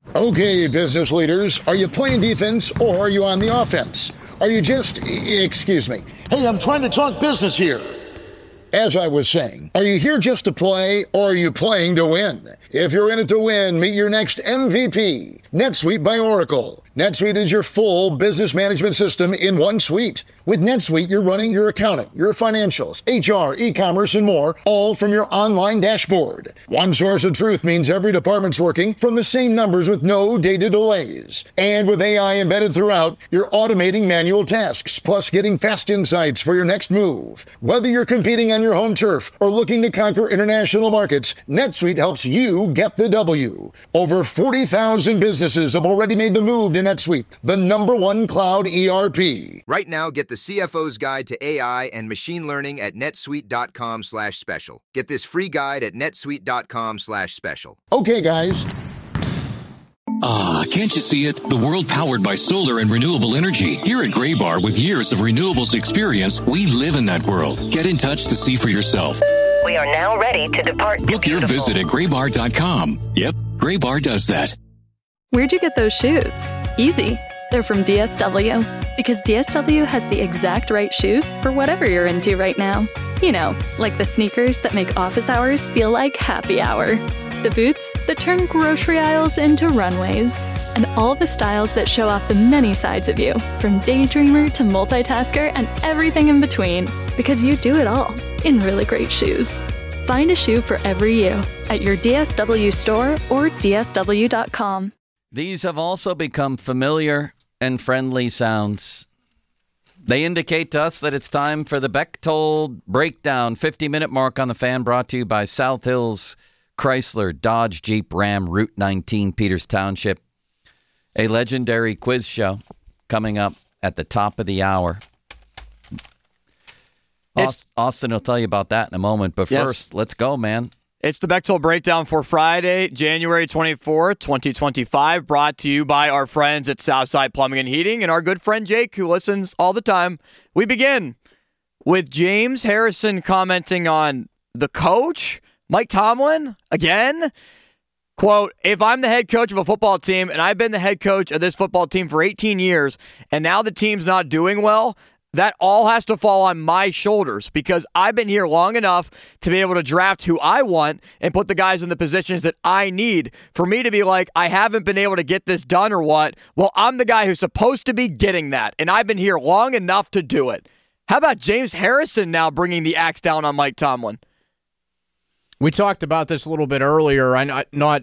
Okay, business leaders, are you playing defense or are you on the offense? Are you just, excuse me, hey, I'm trying to talk business here. As I was saying, are you here just to play or are you playing to win? If you're in it to win, meet your next MVP, NetSuite by Oracle. NetSuite is your full business management system in one suite. With NetSuite, you're running your accounting, your financials, HR, e-commerce, and more, all from your online dashboard. One source of truth means every department's working from the same numbers with no data delays. And with AI embedded throughout, you're automating manual tasks, plus getting fast insights for your next move. Whether you're competing on your home turf or looking to conquer international markets, NetSuite helps you get the W. Over 40,000 businesses have already made the move to NetSuite, the #1 cloud ERP. Right now, get the CFO's Guide to AI and Machine Learning at netsuite.com/special. Get this free guide at netsuite.com/special. Okay, guys. Ah, can't you see it? The world powered by solar and renewable energy. Here at Graybar, with years of renewables experience, we live in that world. Get in touch to see for yourself. We are now ready to depart. Book your visit at graybar.com. Yep, Graybar does that. Where'd you get those shoes? Easy. They're from DSW. Because DSW has the exact right shoes for whatever you're into right now. You know, like the sneakers that make office hours feel like happy hour. The boots that turn grocery aisles into runways. And all the styles that show off the many sides of you, from daydreamer to multitasker and everything in between. Because you do it all in really great shoes. Find a shoe for every you at your DSW store or DSW.com. These have also become familiar and friendly sounds. They indicate to us that it's time for the Bechtold Breakdown, 50-minute mark on the Fan, brought to you by South Hills Chrysler, Dodge, Jeep, Ram, Route 19, Peters Township. A legendary quiz show coming up at the top of the hour. Austin will tell you about that in a moment, but first, let's go, man. It's the Bechtold Breakdown for Friday, January 24th, 2025, brought to you by our friends at Southside Plumbing and Heating and our good friend Jake, who listens all the time. We begin with James Harrison commenting on the coach, Mike Tomlin, again. Quote, if I'm the head coach of a football team, and I've been the head coach of this football team for 18 years, and now the team's not doing well, that all has to fall on my shoulders because I've been here long enough to be able to draft who I want and put the guys in the positions that I need. For me to be like, I haven't been able to get this done or what? Well, I'm the guy who's supposed to be getting that, and I've been here long enough to do it. How about James Harrison now bringing the axe down on Mike Tomlin? We talked about this a little bit earlier. Not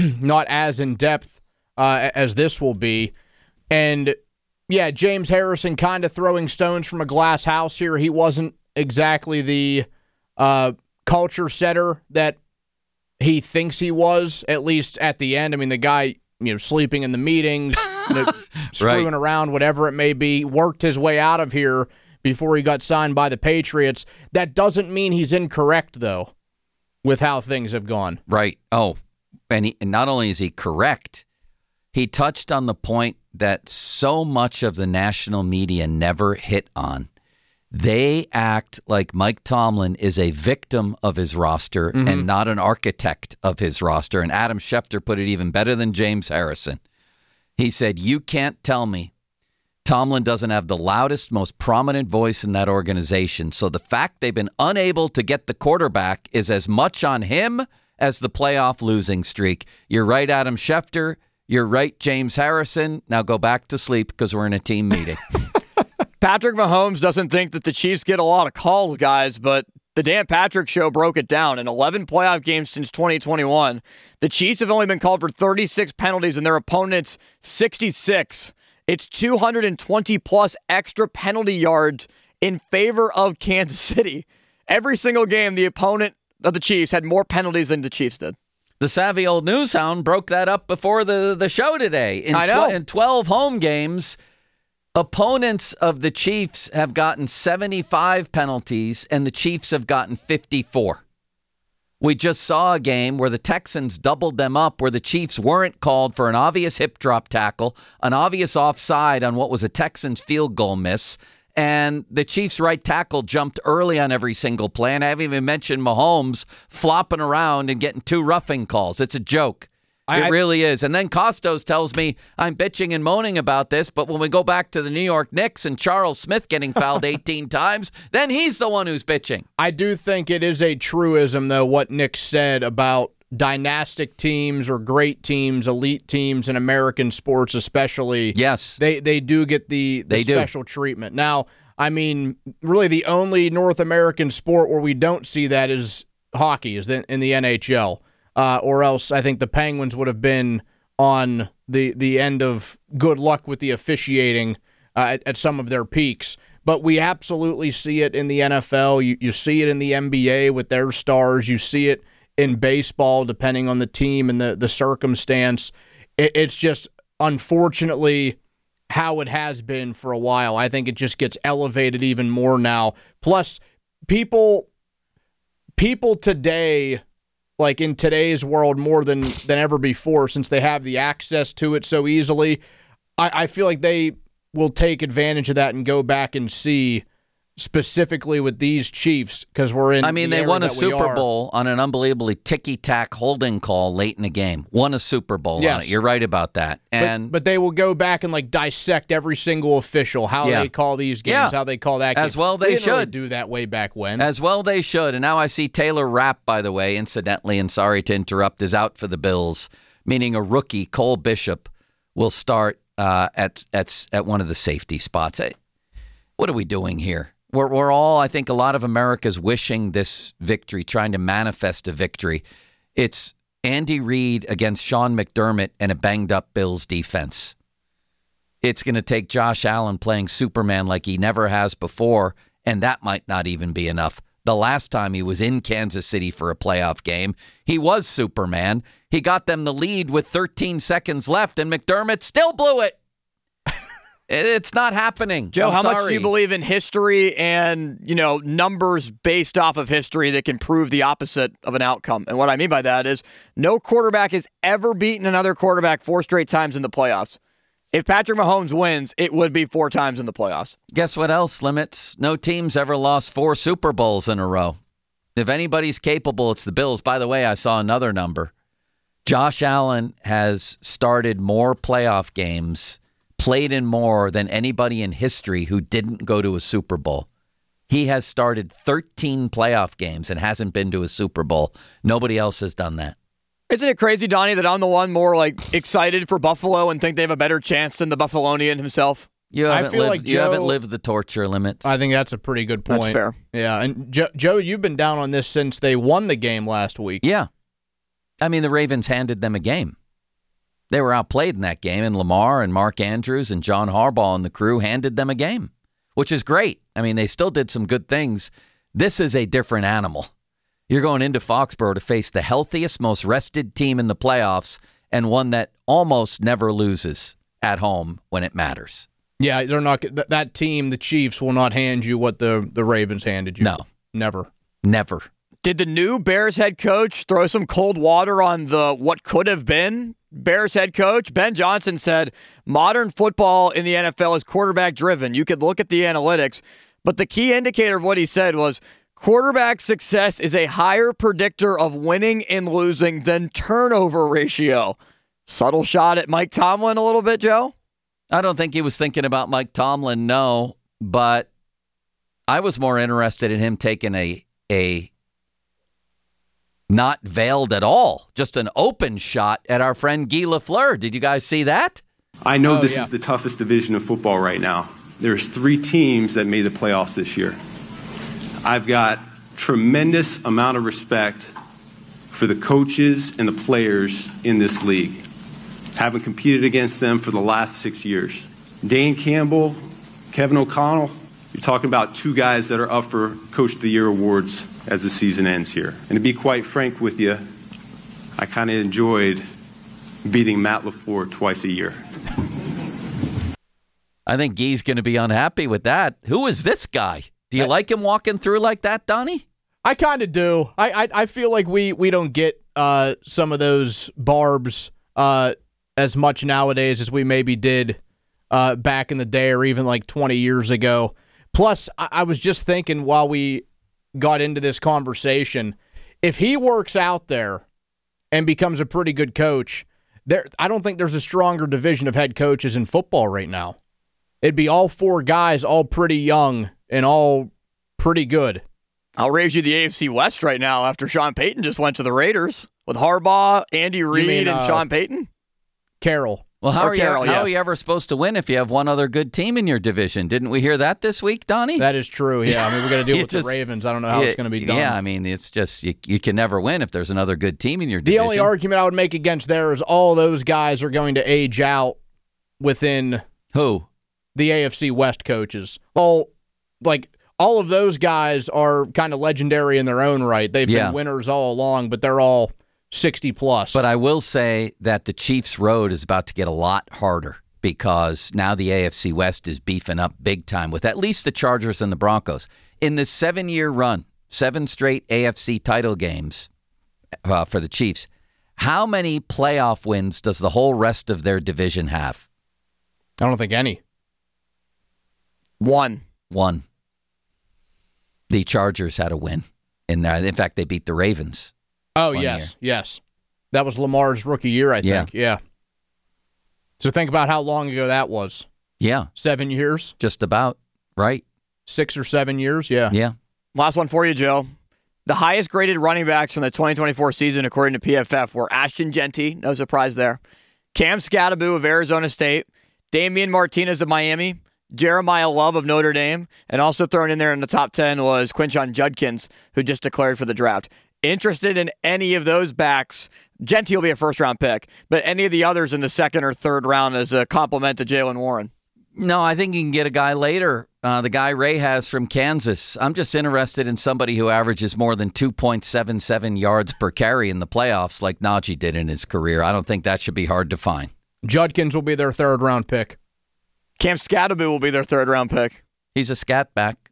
as in depth as this will be, and yeah, James Harrison kind of throwing stones from a glass house here. He wasn't exactly the culture setter that he thinks he was, at least at the end. I mean, the guy, sleeping in the meetings, screwing around, whatever it may be, worked his way out of here before he got signed by the Patriots. That doesn't mean he's incorrect, though, with how things have gone. Right. Oh, and not only is he correct, he touched on the point that so much of the national media never hit on. They act like Mike Tomlin is a victim of his roster and not an architect of his roster. And Adam Schefter put it even better than James Harrison. He said, you can't tell me Tomlin doesn't have the loudest, most prominent voice in that organization. So the fact they've been unable to get the quarterback is as much on him as the playoff losing streak. You're right, Adam Schefter. You're right, James Harrison. Now go back to sleep because we're in a team meeting. Patrick Mahomes doesn't think that the Chiefs get a lot of calls, guys, but the Dan Patrick Show broke it down. In 11 playoff games since 2021, the Chiefs have only been called for 36 penalties and their opponents 66. It's 220-plus extra penalty yards in favor of Kansas City. Every single game, the opponent of the Chiefs had more penalties than the Chiefs did. The savvy old news hound broke that up before the show today. I know. In 12 home games, opponents of the Chiefs have gotten 75 penalties, and the Chiefs have gotten 54. We just saw a game where the Texans doubled them up, where the Chiefs weren't called for an obvious hip drop tackle, an obvious offside on what was a Texans field goal miss, and the Chiefs' right tackle jumped early on every single play, and I haven't even mentioned Mahomes flopping around and getting 2 roughing calls. It's a joke. It really is. And then Costos tells me I'm bitching and moaning about this, but when we go back to the New York Knicks and Charles Smith getting fouled 18 times, then he's the one who's bitching. I do think it is a truism, though, what Nick said about dynastic teams or great teams, elite teams in American sports especially. Yes. They do get the special treatment. Now, I mean, really the only North American sport where we don't see that is hockey, is in the NHL. Or else I think the Penguins would have been on the end of good luck with the officiating at some of their peaks. But we absolutely see it in the NFL. You see it in the NBA with their stars. You see it in baseball, depending on the team and the circumstance. It's just, unfortunately, how it has been for a while. I think it just gets elevated even more now. Plus, people today, like in today's world more than ever before, since they have the access to it so easily, I feel like they will take advantage of that and go back and see specifically with these Chiefs, because we're in. I mean, they won a Super Bowl on an unbelievably ticky-tack holding call late in the game. Won a Super Bowl on it. You're right about that. And but they will go back and like dissect every single official, how they call these games, how they call that game. As well they should really do that way back when. As well they should. And now I see Taylor Rapp, by the way, incidentally, and sorry to interrupt, is out for the Bills, meaning a rookie, Cole Bishop, will start at one of the safety spots. What are we doing here? We're all, I think a lot of America's wishing this victory, trying to manifest a victory. It's Andy Reid against Sean McDermott and a banged-up Bills defense. It's going to take Josh Allen playing Superman like he never has before, and that might not even be enough. The last time he was in Kansas City for a playoff game, he was Superman. He got them the lead with 13 seconds left, and McDermott still blew it. It's not happening. Joe, how much do you believe in history and, numbers based off of history that can prove the opposite of an outcome? And what I mean by that is no quarterback has ever beaten another quarterback 4 straight times in the playoffs. If Patrick Mahomes wins, it would be 4 times in the playoffs. Guess what else, Limits? No team's ever lost 4 Super Bowls in a row. If anybody's capable, it's the Bills. By the way, I saw another number. Josh Allen has started more playoff games, played in more than anybody in history who didn't go to a Super Bowl. He has started 13 playoff games and hasn't been to a Super Bowl. Nobody else has done that. Isn't it crazy, Donnie, that I'm the one more excited for Buffalo and think they have a better chance than the Buffalonian himself? You haven't lived the torture limits. I think that's a pretty good point. That's fair. Yeah, and Joe, you've been down on this since they won the game last week. Yeah. I mean, the Ravens handed them a game. They were outplayed in that game, and Lamar and Mark Andrews and John Harbaugh and the crew handed them a game, which is great. I mean, they still did some good things. This is a different animal. You're going into Foxborough to face the healthiest, most rested team in the playoffs and one that almost never loses at home when it matters. Yeah, they're not. That team, the Chiefs, will not hand you what the Ravens handed you. No. Never. Did the new Bears head coach throw some cold water on the what could have been Bears head coach? Ben Johnson said modern football in the NFL is quarterback driven. You could look at the analytics, but the key indicator of what he said was quarterback success is a higher predictor of winning and losing than turnover ratio. Subtle shot at Mike Tomlin a little bit, Joe? I don't think he was thinking about Mike Tomlin, no, but I was more interested in him taking a not veiled at all, just an open shot at our friend Guy Lafleur. Did you guys see that? I know this is the toughest division of football right now. There's 3 teams that made the playoffs this year. I've got tremendous amount of respect for the coaches and the players in this league. Haven't competed against them for the last 6 years. Dan Campbell, Kevin O'Connell, you're talking about 2 guys that are up for Coach of the Year awards as the season ends here. And to be quite frank with you, I kind of enjoyed beating Matt LaFleur twice a year. I think Guy's going to be unhappy with that. Who is this guy? Do you like him walking through like that, Donnie? I kind of do. I feel like we don't get some of those barbs as much nowadays as we maybe did back in the day or even like 20 years ago. Plus, I was just thinking while we got into this conversation, if he works out there and becomes a pretty good coach, I don't think there's a stronger division of head coaches in football right now. It'd be all 4 guys, all pretty young and all pretty good. I'll raise you the AFC West right now after Sean Payton just went to the Raiders with Harbaugh, Andy Reid, and Sean Payton. Carroll. Well, how are you ever supposed to win if you have one other good team in your division? Didn't we hear that this week, Donnie? That is true, yeah. I mean, we're going to deal with the Ravens. I don't know how it's going to be done. Yeah, I mean, it's just you can never win if there's another good team in your division. The only argument I would make against there is all those guys are going to age out within... Who? The AFC West coaches. All of those guys are kind of legendary in their own right. They've been winners all along, but they're all 60 plus. But I will say that the Chiefs' road is about to get a lot harder because now the AFC West is beefing up big time with at least the Chargers and the Broncos. In this 7-year run, 7 straight AFC title games for the Chiefs, how many playoff wins does the whole rest of their division have? I don't think any. One. The Chargers had a win in there. In fact, they beat the Ravens. Oh, yes. That was Lamar's rookie year, I think. Yeah. So think about how long ago that was. Yeah. 7 years? Just about, right? 6 or 7 years, yeah. Yeah. Last one for you, Joe. The highest graded running backs from the 2024 season, according to PFF, were Ashton Genty, no surprise there, Cam Scatterbo of Arizona State, Damian Martinez of Miami, Jeremiah Love of Notre Dame, and also thrown in there in the top 10 was Quinshon Judkins, who just declared for the draft. Interested in any of those backs? Genty will be a first-round pick, but any of the others in the second or third round as a compliment to Jaylen Warren? No, I think you can get a guy later. The guy Ray has from Kansas. I'm just interested in somebody who averages more than 2.77 yards per carry in the playoffs like Najee did in his career. I don't think that should be hard to find. Judkins will be their third-round pick. Cam Scatterbo will be their third-round pick. He's a scat back.